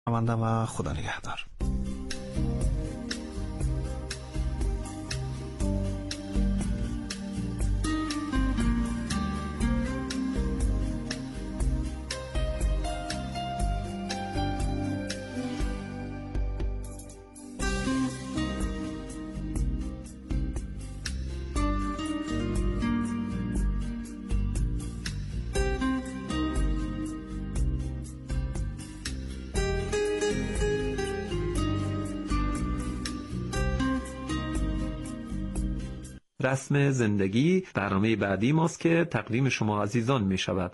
و خدا نگهدار. رسم زندگی برنامه بعدی ماست که تقدیم شما عزیزان می شود.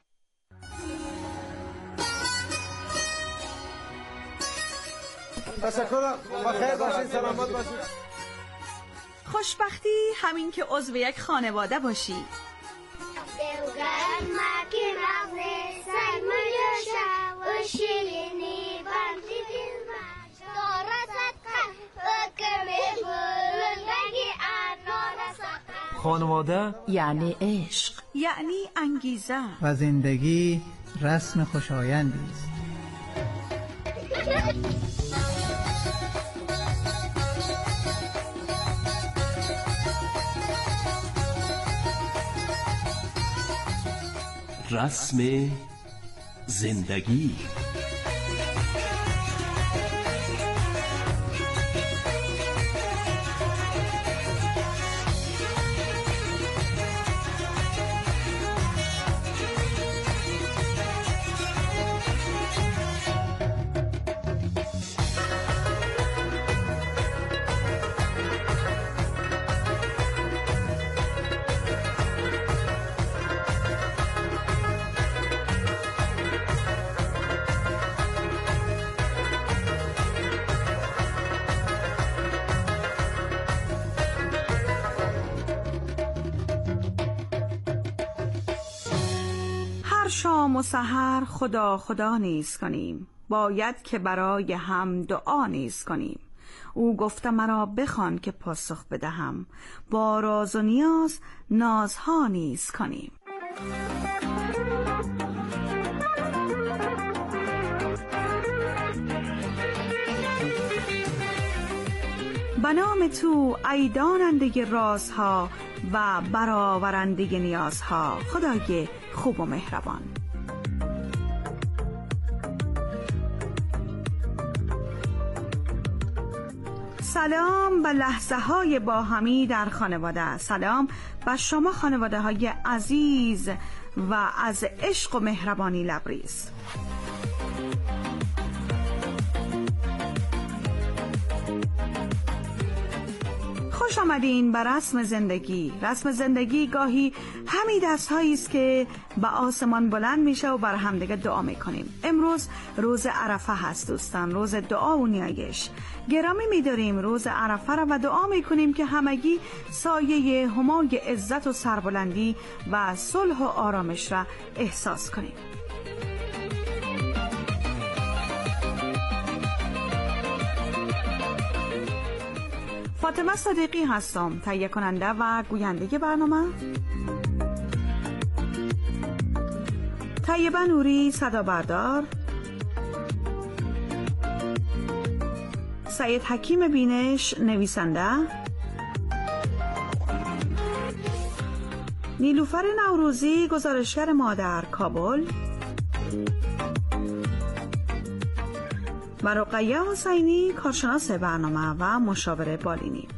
تشکر، بخیر باشید، سلامت باشید. خوشبختی همین که عضو یک خانواده باشی. خانواده یعنی عشق، یعنی انگیزه و زندگی رسم خوشایندی است. رسم زندگی. شام و سحر خدا خدا نیز کنیم، باید که برای هم دعا نیز کنیم. او گفته مرا بخوان که پاسخ بدهم، با راز و نیاز نازها نیز کنیم. به نام تو ای داننده رازها و برآورنده نیازها، خدای خوب و مهربان. سلام به لحظه های باهمی در خانواده. سلام به شما خانواده های عزیز و از عشق و مهربانی لبریز. خوش آمدین به رسم زندگی. رسم زندگی گاهی همین دست‌هایی است که به آسمان بلند میشه و بر همدیگه دعا میکنیم. امروز روز عرفه هست دوستان، روز دعا و نیایش. گرامی می‌داریم روز عرفه را و دعا میکنیم که همگی سایه همای عزت و سربلندی و صلح و آرامش را احساس کنیم. فاطمه صدیقی هستم، تهیه کننده و گوینده برنامه. طیبه نوری صدا بردار، سید حکیم بینش نویسنده، نیلوفر نوروزی گزارشگر ما در کابل و رقیه حسینی کارشناس برنامه و مشاور بالینی.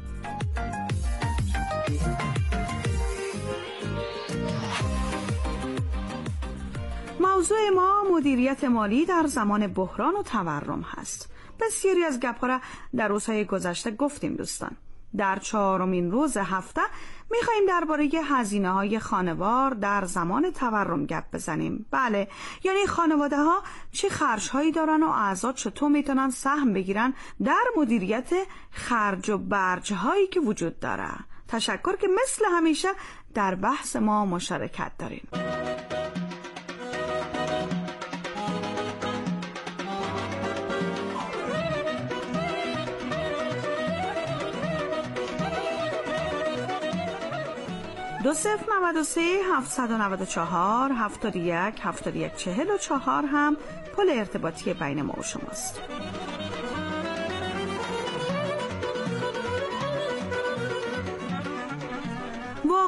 موضوع ما مدیریت مالی در زمان بحران و تورم هست. بسیاری از گپ‌ها را در روزهای گذشته گفتیم دوستان. در 4مین روز هفته می‌خوایم درباره هزینه‌های خانوار در زمان تورم گپ بزنیم. بله، یعنی خانواده‌ها چه خرج‌هایی دارن و اعضا چطور میتونن سهم بگیرن در مدیریت خرج و برج‌هایی که وجود داره. تشکر که مثل همیشه در بحث ما مشارکت دارین. دو 093-794-71-7144 هم پل ارتباطی بین ما و شماست.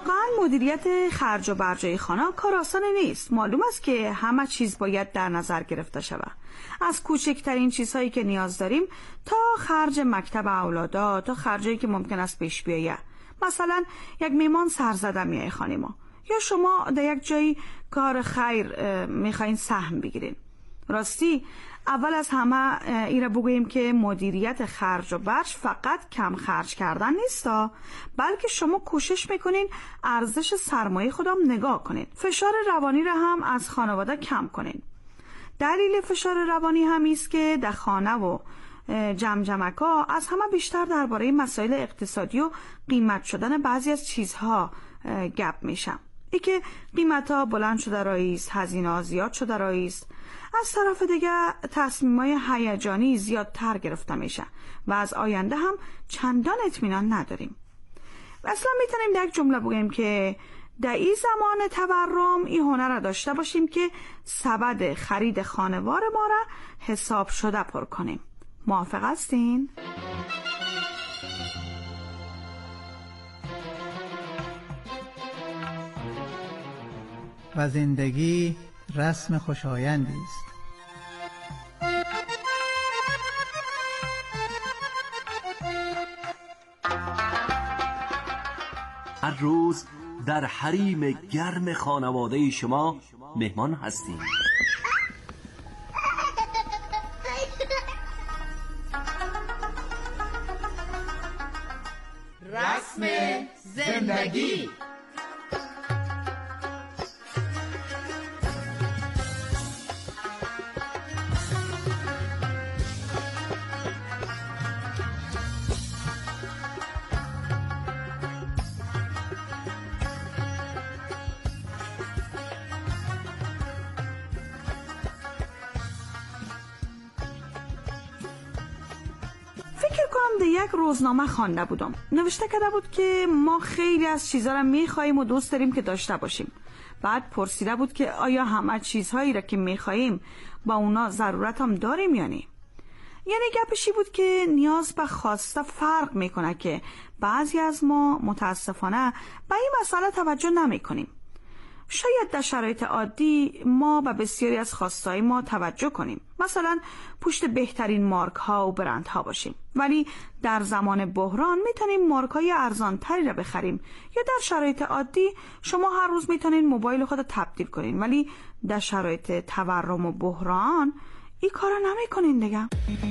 واقعا مدیریت خرج و برجای خانه کار آسانی نیست. معلوم است که همه چیز باید در نظر گرفته شود، از کوچکترین چیزهایی که نیاز داریم تا خرج مکتب اولادا، تا خرجایی که ممکن است پیش بیاید. مثلا یک میمان سرزده میای خانه ما، یا شما در یک جایی کار خیر میخواین سهم بگیرین. راستی اول از همه ایره بگوییم که مدیریت خرج و برج فقط کم خرج کردن نیست، بلکه شما کوشش میکنین ارزش سرمایه خودم نگاه کنین. فشار روانی را هم از خانواده کم کنین. دلیل فشار روانی همی است که در خانه و جمجمکا از همه بیشتر درباره مسائل اقتصادی و قیمت شدن بعضی از چیزها گپ میشم. ای که قیمت‌ها بلند شده راییست، هزینه‌ها زیاد شده راییست. از طرف دیگه تصمیم‌های هیجانی زیادتر گرفته میشه و از آینده هم چندان اطمینان نداریم. اصلا میتونیم در یک جمله بگیم که در این زمان تورم این هنر را داشته باشیم که سبد خرید خانوار ما را حساب شده پر کنیم. موافق هستین؟ و زندگی رسم خوشایندی است. هر روز در حریم گرم خانواده شما مهمان هستیم. رسم زندگی. یک روزنامه خوانده بودم، نوشته کرده بود که ما خیلی از چیزها را میخواییم و دوست داریم که داشته باشیم. بعد پرسیده بود که آیا همه چیزهایی را که میخواییم با اونا ضرورت هم داریم یا نه. یعنی گپشی بود که نیاز به خواسته فرق میکنه که بعضی از ما متاسفانه به این مسئله توجه نمیکنیم. شاید در شرایط عادی ما به بسیاری از خواستهای ما توجه کنیم، مثلا پشت بهترین مارک ها و برند ها باشیم، ولی در زمان بحران میتونیم مارک های ارزان تری را بخریم. یا در شرایط عادی شما هر روز میتونین موبایل خود تبدیل کنین، ولی در شرایط تورم و بحران این کارا نمی کنین دیگه.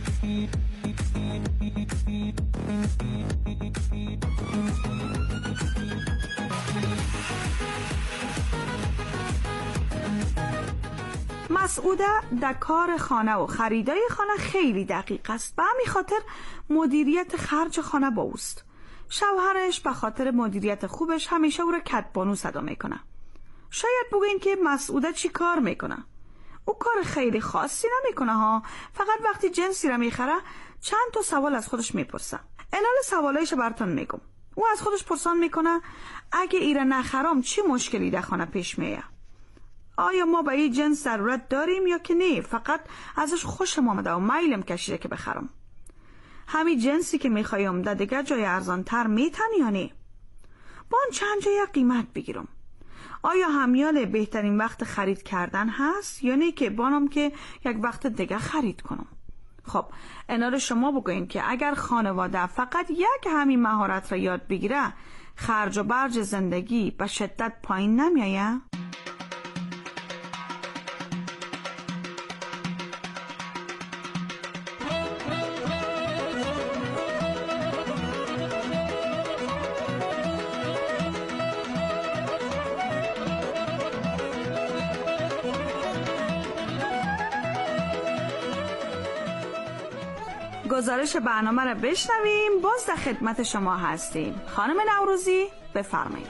مسعوده در کار خانه و خریدای خانه خیلی دقیق است، به همین خاطر مدیریت خرج خانه با اوست. شوهرش به خاطر مدیریت خوبش همیشه او را کدبانو صدا میکنه. شاید بگوین که مسعوده چی کار میکنه؟ او کار خیلی خاصی نمیکنه ها، فقط وقتی جنسی را میخره چند تا سوال از خودش میپرسه. انال سوالایش براتون میگم. او از خودش پرسان میکنه اگه ایره نخرم چی مشکلی در خانه پیش میاد؟ آیا ما به این جنس ضرورت داریم یا که نه؟ فقط ازش خوشم آمده و میلم کشیده که بخرم. همین جنسی که میخوایم در دیگر جای ارزان تر میتن یا نه؟ با آن چند جای قیمت بگیرم. آیا همیال بهترین وقت خرید کردن هست یا نه که بانم که یک وقت دیگه خرید کنم؟ خب انال شما بگوین که اگر خانواده فقط یک همین مهارت را یاد بگیره خرج و برج زندگی به شدت پایین نمیایه؟ گزارش برنامه را بشنویم. باز در خدمت شما هستیم. خانم نوروزی بفرمایید.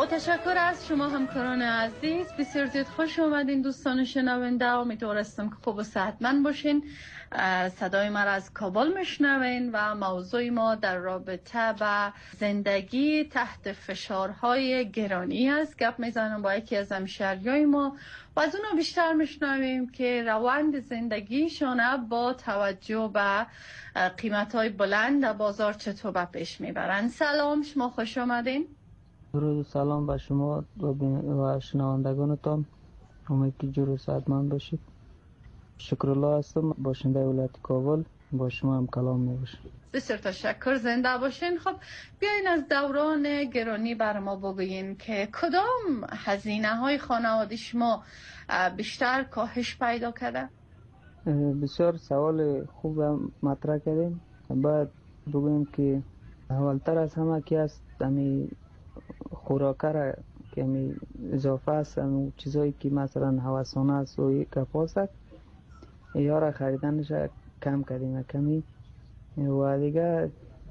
تشکر از شما همکاران عزیز. بسیار زیاد خوش اومدین دوستان شنونده. امیدوارم که خوب و صحتمند باشین. صدای ما را از کابل میشنوین و موضوع ما در رابطه با زندگی تحت فشارهای گرانی است. گپ میزنم با یکی از همشهریای ما و از اونها بیشتر میشنویم که روند زندگیشان با توجه به قیمتهای بلند در بازار چطور به پیش میبرن. سلام، شما خوش آمدین. درود و سلام به شما و شنوندگانتان. امید که جور و صحتمند باشید. شکرالله هستم، باشنده ولایت کابل. با شما هم کلام میباشم. بسیار تشکر، زنده باشین. خب بیاین از دوران گرانی بر ما بگوین که کدام هزینه های خانواده شما بیشتر کاهش پیدا کرده؟ بسیار سوال خوب مطرح کردیم. باید بگویم که اولتر از همه که است دمی خوراکه را که اضافه است، چیزایی که مثلا هوسانه است و کپاس است یا را خریدنش کم کردیم کمی. و دیگه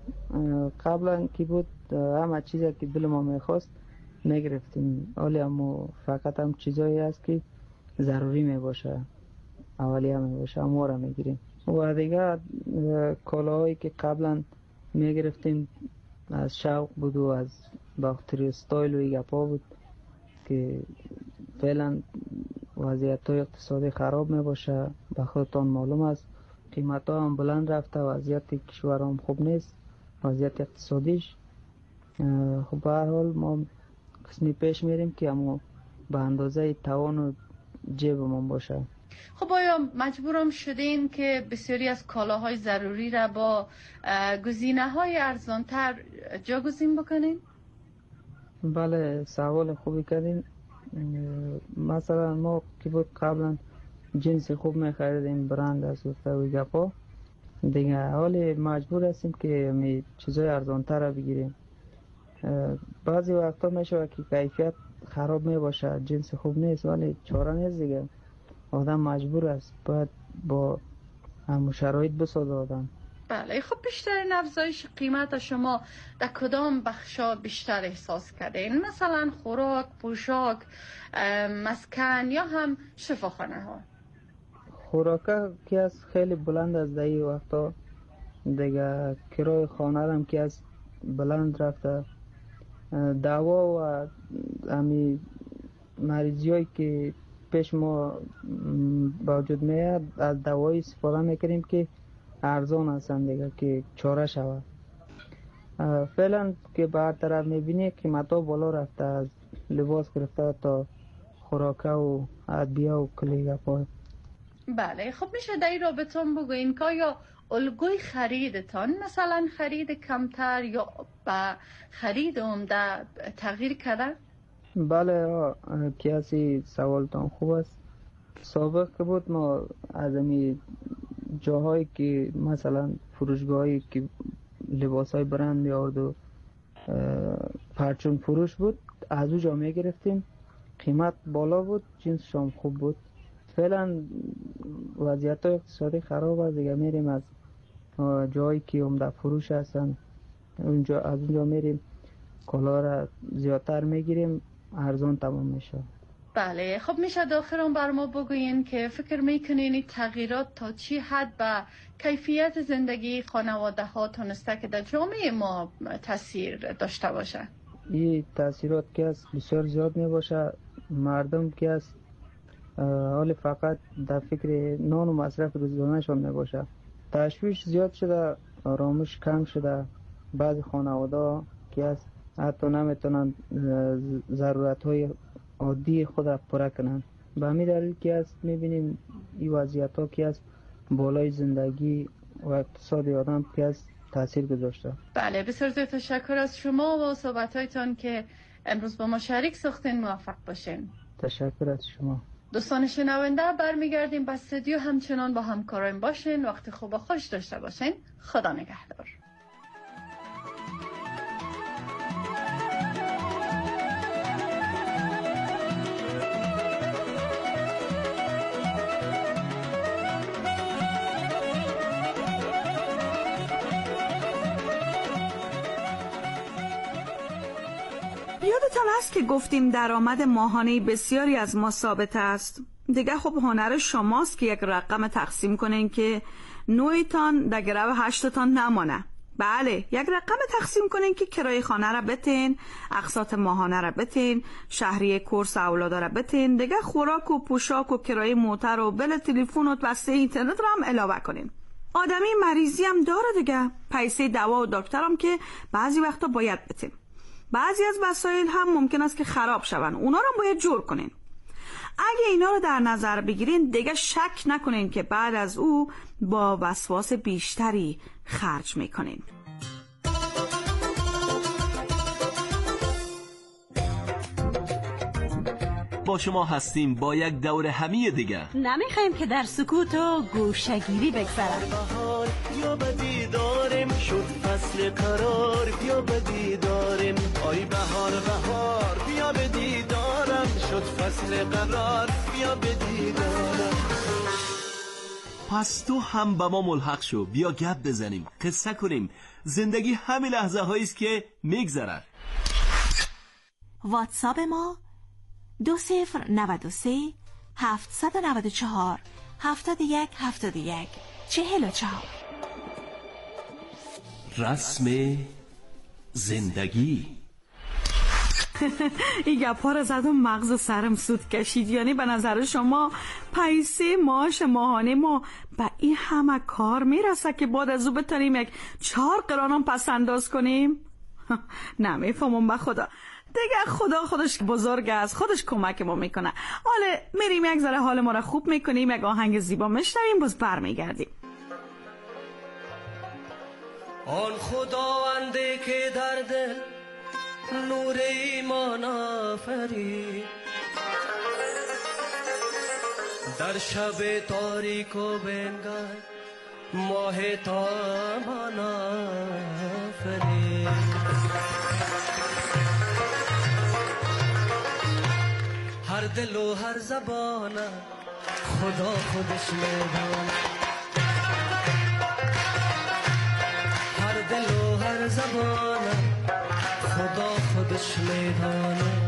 قبلا که بود همه چیزی که دل ما میخواست میگرفتیم، ولی اما فقط هم چیزایی است که ضروری میباشه اولیه میباشه اما را میگیریم. و دیگه کالاهایی که قبلا میگرفتیم از شوق بود و از باختری استایل و گپا بود که فعلا وضعیت های اقتصادی خراب میباشه. به خودتان معلوم است قیمت ها هم بلند رفته، وضعیت کشور هم خوب نیست، وضعیت اقتصادیش. خب به هر حال ما قسمی پیش میریم که اما به اندازه توان و جیبمون باشه. خب آیا مجبورم شدین که بسیاری از کالاهای ضروری را با گزینه‌های ارزان‌تر جاگزین بکنین؟ بله، سوال خوبی کردین. مثلا ما که بود قبلا جنس خوب می‌خریدیم، برند از و گپا، دیگه حالی مجبور هستیم که می چیزای ارزان‌تر را بگیریم. بعضی وقتا میشه که کیفیت خراب میباشه، جنس خوب نیست، ولی چاره نیست دیگه. آدم مجبور است، باید با همون شرایط بسازه آدم. بله. خب بیشترین افزایش قیمت شما در کدام بخشا بیشتر احساس کردین؟ مثلا خوراک، پوشاک، مسکن یا هم شفاخانه ها؟ خوراکه که از خیلی بلند از دهی وقتا، دیگه کرای خانه هم که از بلند رفته، دوا و همی مریضی هایی که پیش ما باوجود میاد از دوایی استفاده میکنیم که ارزان هستن دیگه که چاره شود. فعلا که به هر طرف میبینی قیمت ها بالا رفته، از لباس گرفته تا خوراکه و ادویه و کلیگه پای. بله. خب میشه در این رابطه بگوین که یا الگوی خریدتان مثلا خرید کمتر یا با خرید عمده تغییر کرده؟ بله، کیاسی سوالتان خوب است. سابق که بود ما از امی جاهایی که مثلا فروشگاهایی که لباس های برند می آورد و پرچون فروش بود، از او جا می گرفتیم. قیمت بالا بود، جنسش هم خوب بود. فعلا وضعیت اقتصادی خراب است دیگه، میریم از جایی که عمده فروش هستن اونجا، از اونجا میریم کالا را زیادتر میگیریم، ارزان تمام میشه. بله. خب میشه داخلون بر ما بگوین که فکر میکنین این تغییرات تا چی حد به کیفیت زندگی خانواده ها تونسته که در جامعه ما تاثیر داشته باشه؟ این تاثیرات که است بسیار زیاد میباشه. مردم که است حال فقط در فکر نان و مصرف روزانه شون میباشه. تشویش زیاد شده، آرامش کم شده. بعضی خانواده که است حتی نمیتونن ضرورت های عادی خود پوره کنن. به همین دلیل که است میبینیم این وضعیت ها که است بالای زندگی و اقتصاد آدم که است تاثیر گذاشته. بله. بسیار زیاد تشکر از شما و صحبت هایتان که امروز با ما شریک ساختین. موفق باشین. تشکر از شما. دوستان شنونده، برمیگردیم به استودیو. همچنان با همکاران باشین. وقت خوب و خوش داشته باشین. خدا نگهدار. یادتان هست که گفتیم درآمد ماهانه بسیاری از ما ثابت است. دیگه خب هنر شماست که یک رقم تقسیم کنین که 9 تان در گرو 8 تان نمانه. بله، یک رقم تقسیم کنین که کرایه خانه را بتین، اقساط ماهانه را بتین، شهریه کورس اولادا را بتین، دیگه خوراک و پوشاک و کرایه موتر و بل تلفن و بسته اینترنت را هم علاوه کنین. آدمی مریضی هم داره دیگه، پیسه دوا و دکتر هم که بعضی وقتا باید بتین. بعضی از وسایل هم ممکن است که خراب شون، اونا رو هم باید جور کنین. اگه اینا رو در نظر بگیرین دیگه شک نکنین که بعد از او با وسواس بیشتری خرج میکنین. با شما هستیم با یک دور همی دیگه. نمیخوایم که در سکوت و گوشگیری بگذره. بهار بیا بدی داریم، شد فصل قرار بیا بدی داریم. آی بهار بهار بیا بدی دارم، شد فصل قرار بیا بدی دارم. پس تو هم با ما ملحق شو، بیا گپ بزنیم، قصه کنیم. زندگی همین لحظه هاییست که میگذره. واتساپ ما 2093 794 71 71 44. رسم زندگی. این گپا رو زد و مغز سرم سود کشید. یعنی به نظر شما پیسه معاش ماهانه ما به این همه کار میرسه که بعد از او بتونیم یک 4 قرانم پس انداز کنیم؟ نمیفهمم به خدا. دیگه خدا خودش بزرگ است، خودش کمک ما میکنه. حالا میریم یک ذره حال ما رو خوب میکنیم، یک آهنگ زیبا میشنویم، باز برمیگردیم. آن خداونده که در دل نور ایمان آفرید، در شب تاریک و بنگاه ماه تابان آفرید. هر دل و هر زبان خدا خودش میدونه، هر دل و هر زبان خدا خودش میدونه.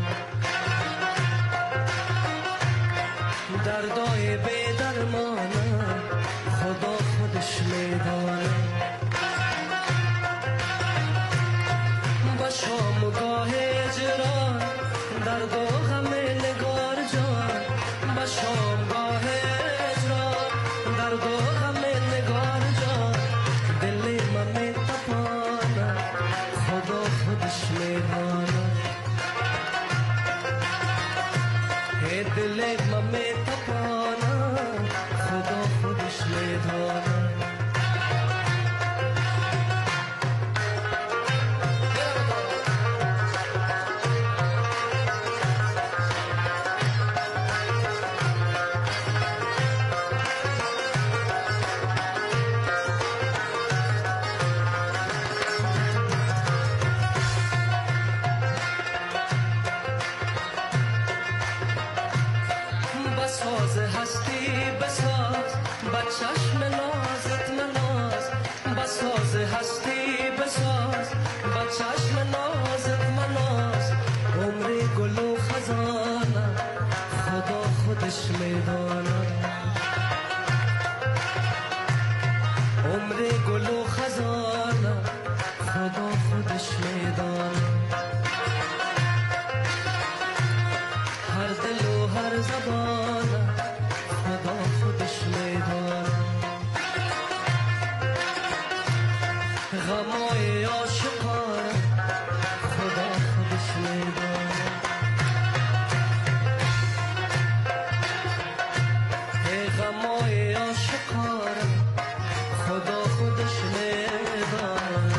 دردای بی درمان خدا خودش میدونه. با شامگاه هجران درد و غم نگار جان، با شامگاه هجران درد و غم نگار جان. دل من میتپانه خدا خودش میدانه، دل من میتپانه خدا خودش میدانه. بساز هستی بساز با چشم نازت مناز، بساز هستی بساز با چشم نازت مناز. عمر گل و خزانه خدا خودش میدانه، عمر گل و خزانه خدا خودش میدانه. هر دل و هر زبان خدا خودش میدانه. غمای عاشقان خدا خودش میدانه. غمای عاشقان خدا خودش میدانه.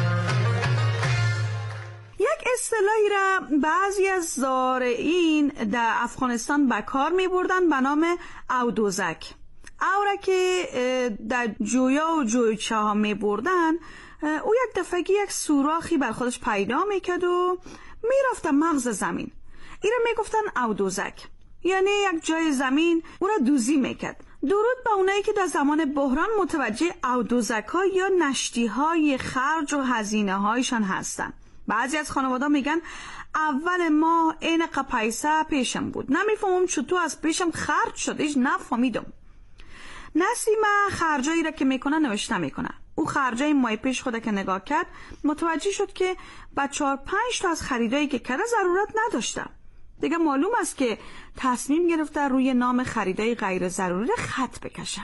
یک اصطلاحی را بعضی از زارعین در افغانستان به کار می بردن به نام اودوزک. او را که در جویا و جویچه ها می بردن، او یک دفعه یک سوراخی بر خودش پیدا می کرد و می رفت مغز زمین. این را می گفتن اودوزک، یعنی یک جای زمین او را دوزی می کرد. درود به اونایی که در زمان بحران متوجه اودوزک ها یا نشتی های خرج و هزینه هایشان هستن. بعضی از خانواده میگن اول ماه این پیسه پیشم بود، نمیفهمم چطور از پیشم خرج شد، ایش نفهمیدم. نسیمه خرجایی را که میکنه نوشته میکنه. او خرجای ماه پیش خود که نگاه کرد متوجه شد که با 4-5 تا از خریدایی که کرده ضرورت نداشته. دیگه معلوم است که تصمیم گرفته روی نام خریدای غیر ضروری خط بکشه.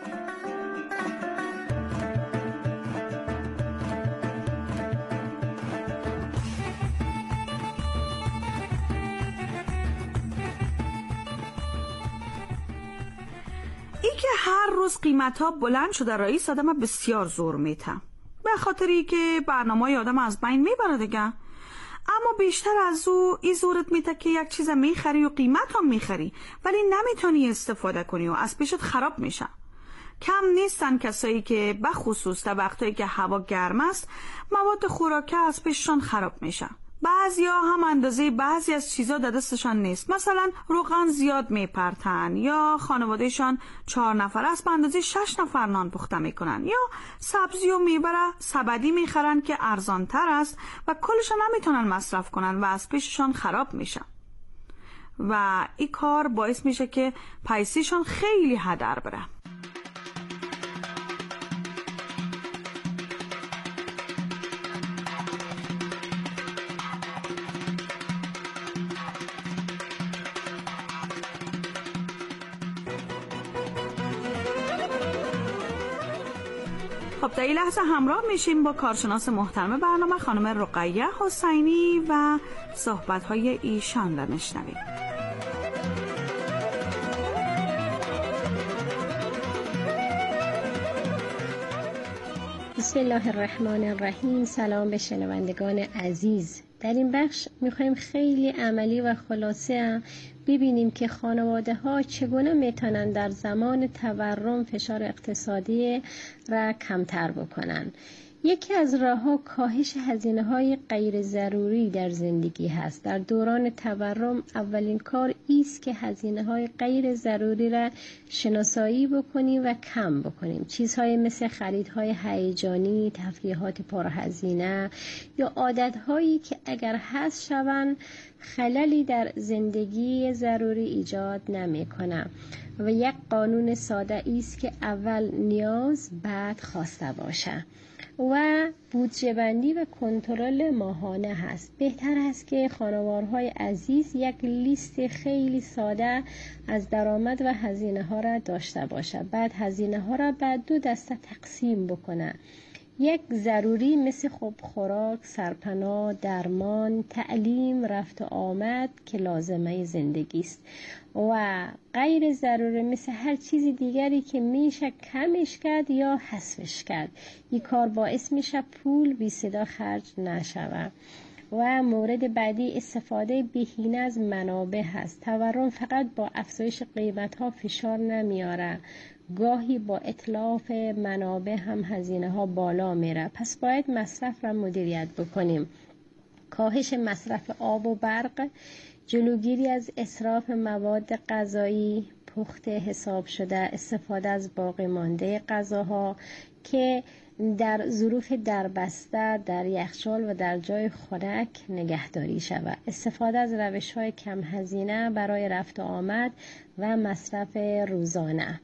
ای که هر روز قیمت ها بلند شده رئیس آدم بسیار زور میته، به خاطری که برنامه آدم از بین میبره دیگه. اما بیشتر از او ای زورت میته که یک چیز میخری و قیمت هم میخری ولی نمیتونی استفاده کنی و از پیشت خراب میشه. کم نیستن کسایی که بخصوص تا وقتایی که هوا گرم است مواد خوراکی از پیششان خراب میشه. بعضیا هم اندازه بعضی از چیزا در دستشان نیست، مثلا روغن زیاد میپرتن یا خانوادهشان 4 نفر است به اندازه 6 نفر نان پخته میکنن، یا سبزی و میوه سبدی میخرن که ارزان تر است و کلش نمیتونن مصرف کنن و از پیششان خراب میشه و این کار باعث میشه که پیسیشان خیلی هدر بره. خب در این لحظه همراه میشیم با کارشناس محترم برنامه خانم رقیه حسینی و صحبت‌های ایشان را میشنویم. بسم الله الرحمن الرحیم. سلام به شنوندگان عزیز. در این بخش میخوایم خیلی عملی و خلاصه ببینیم که خانواده ها چگونه میتونن در زمان تورم فشار اقتصادی را کمتر بکنن. یکی از راه‌ها کاهش هزینه‌های غیر ضروری در زندگی هست. در دوران تورم اولین کار ایست که هزینه‌های غیر ضروری را شناسایی بکنیم و کم بکنیم. چیزهای مثل خریدهای هیجانی، تفریحات پرهزینه یا عادت‌هایی که اگر حذف شوند خللی در زندگی ضروری ایجاد نمی‌کنند. و یک قانون ساده است که اول نیاز بعد خواسته باشه و بودجه بندی و کنترل ماهانه هست. بهتر است که خانوارهای عزیز یک لیست خیلی ساده از درآمد و هزینه ها را داشته باشه. بعد هزینه ها را به 2 دسته تقسیم بکنه. یک ضروری مثل خوراک، سرپناه، درمان، تعلیم، رفت و آمد که لازمه زندگی است و غیر ضروری مثل هر چیز دیگری که میشه کمش کرد یا حذفش کرد. این کار باعث میشه پول بی صدا خرج نشود. و مورد بعدی استفاده بهینه از منابع هست. تورم فقط با افزایش قیمت‌ها فشار نمیاره، گاهی با اتلاف منابع هم هزینه ها بالا میره. پس باید مصرف را مدیریت بکنیم. کاهش مصرف آب و برق، جلوگیری از اسراف مواد غذایی، پخت حساب شده، استفاده از باقی مانده غذاها که در ظروف دربسته در یخچال و در جای خنک نگهداری شود. استفاده از روش‌های کم هزینه برای رفت و آمد و مصرف روزانه.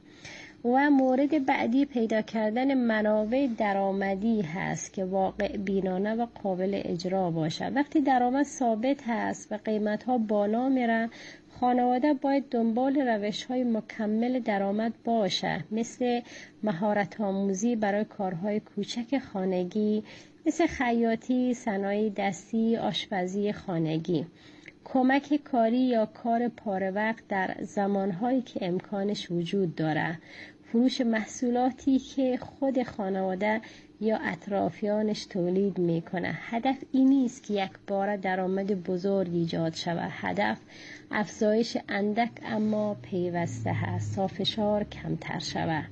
و مورد بعدی پیدا کردن منابع درآمدی هست که واقع بینانه و قابل اجرا باشه. وقتی درآمد ثابت هست و قیمت‌ها بالا میره، خانواده باید دنبال روش‌های مکمل درآمد باشه، مثل مهارت آموزی برای کارهای کوچک خانگی مثل خیاطی، صنایع دستی، آشپزی خانگی، کمک کاری یا کار پاره وقت در زمانهایی که امکانش وجود داره، فروش محصولاتی که خود خانواده یا اطرافیانش تولید میکنه. هدف این نیست که یک بار درآمد بزرگ ایجاد شود. هدف افزایش اندک اما پیوسته هست تا فشار کمتر شود.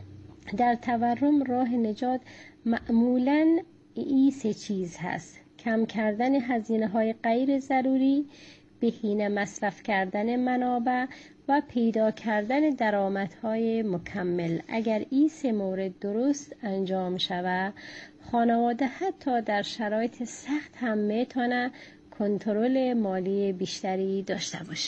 در تورم راه نجات معمولاً این 3 چیز هست: کم کردن هزینه‌های غیر ضروری، بهینه مصرف کردن منابع و پیدا کردن درآمدهای مکمل. اگر این 3 مورد درست انجام شود، خانواده حتی در شرایط سخت هم میتونه کنترل مالی بیشتری داشته باشه.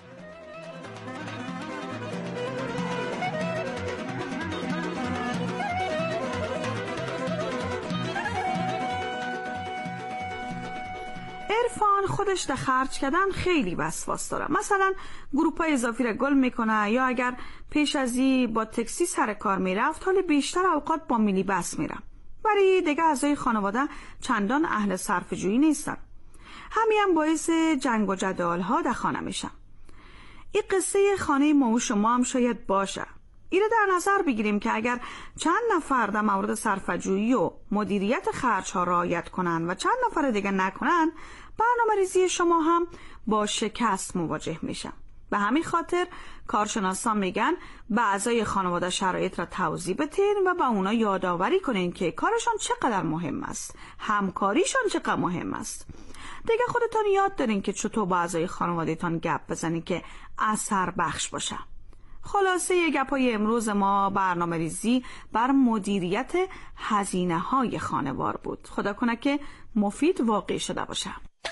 عرفان خودش در خرج کردن خیلی وسواس داره. مثلا گروپای اضافی را گل میکنه، یا اگر پیش از این با تاکسی سر کار میرفت حالا بیشتر اوقات با مینی بس میره. ولی دیگه اعضای خانواده چندان اهل صرف جویی نیستن. همین هم باعث جنگ و جدال ها در خانه میشن. این قصه خانه ما و شما هم شاید باشه. اینو در نظر بگیریم که اگر چند نفر در مورد صرفه‌جویی و مدیریت خرج ها رعایت کنن و چند نفر دیگه نکنن، برنامه‌ریزی شما هم با شکست مواجه میشن. به همین خاطر کارشناسان میگن به اعضای خانواده شرایط را توضیح بدین و به اونا یادآوری کنین که کارشان چقدر مهم است، همکاریشان چقدر مهم است. دیگه خودتان یاد دارین که چطور با اعضای خانواده‌تان گپ بزنین که اثر بخش باشه. خلاصه گپ‌های امروز ما برنامه‌ریزی بر مدیریت هزینه‌های خانوار بود. خدا کنه که مفید واقع شده باشه.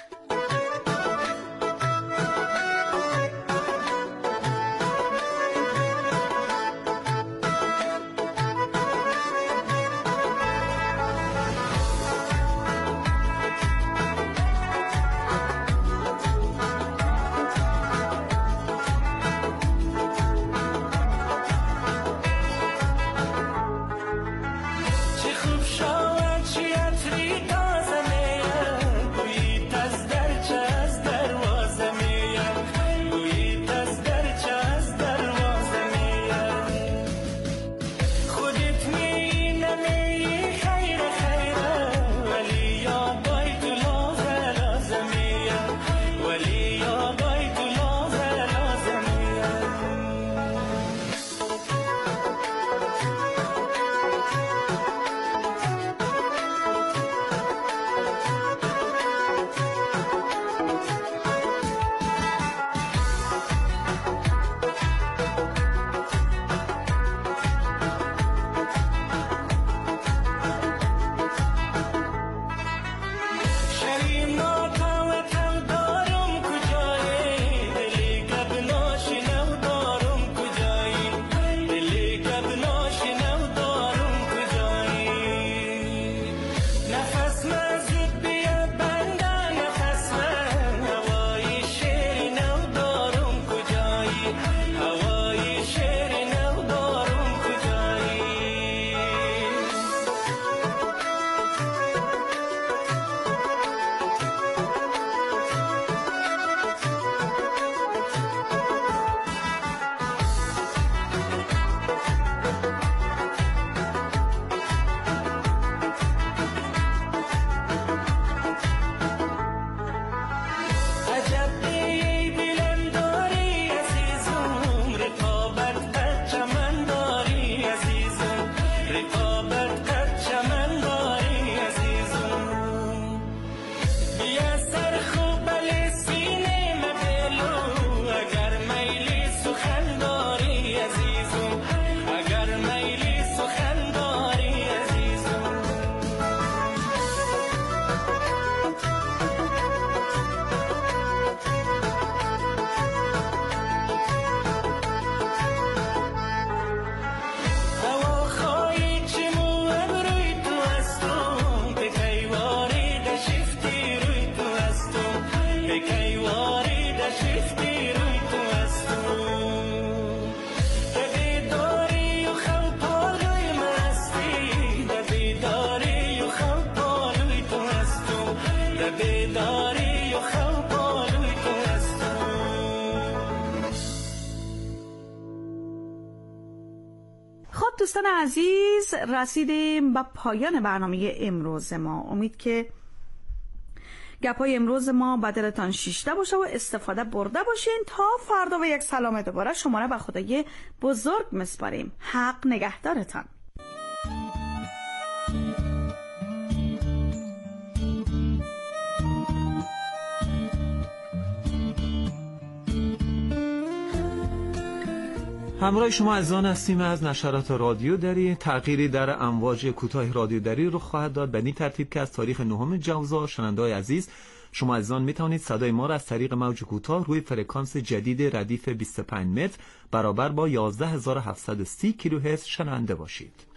دوستان عزیز، رسیدیم به پایان برنامه امروز ما. امید که گپای امروز ما به دلتان شیشته باشه و استفاده برده باشین. تا فردا و یک سلام دوباره شما را به خدای بزرگ میسپاریم. حق نگهدارتان. همراه شما عزیزان هستیم. از نشرات رادیو دری تغییری در امواج کوتاه رادیو دری رو خواهد داد به این ترتیب که از تاریخ 9 جوزا شنونده‌های عزیز شما عزیزان میتوانید صدای ما را از طریق موج کوتاه روی فرکانس جدید ردیف 25 متر برابر با 11730 کیلوهرتز شنونده باشید.